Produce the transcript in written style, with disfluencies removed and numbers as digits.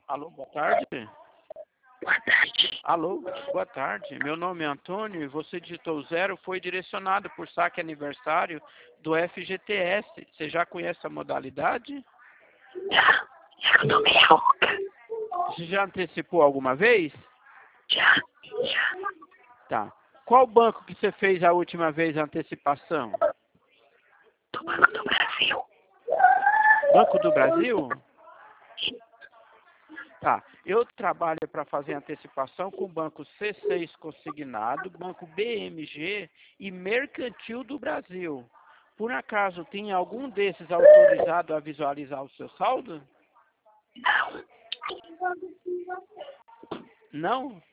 Alô, boa tarde. Boa tarde. Alô, boa tarde. Meu nome é Antônio e você digitou 0, foi direcionado por saque aniversário do FGTS. Você já conhece a modalidade? Já. Já o nome é Olga. Você já antecipou alguma vez? Já. Tá. Qual banco que você fez a última vez a antecipação? Do Banco do Brasil. Banco do Brasil? Tá. Eu trabalho para fazer antecipação com o Banco C6 Consignado, Banco BMG e Mercantil do Brasil. Por acaso tem algum desses autorizado a visualizar o seu saldo? Não. Não?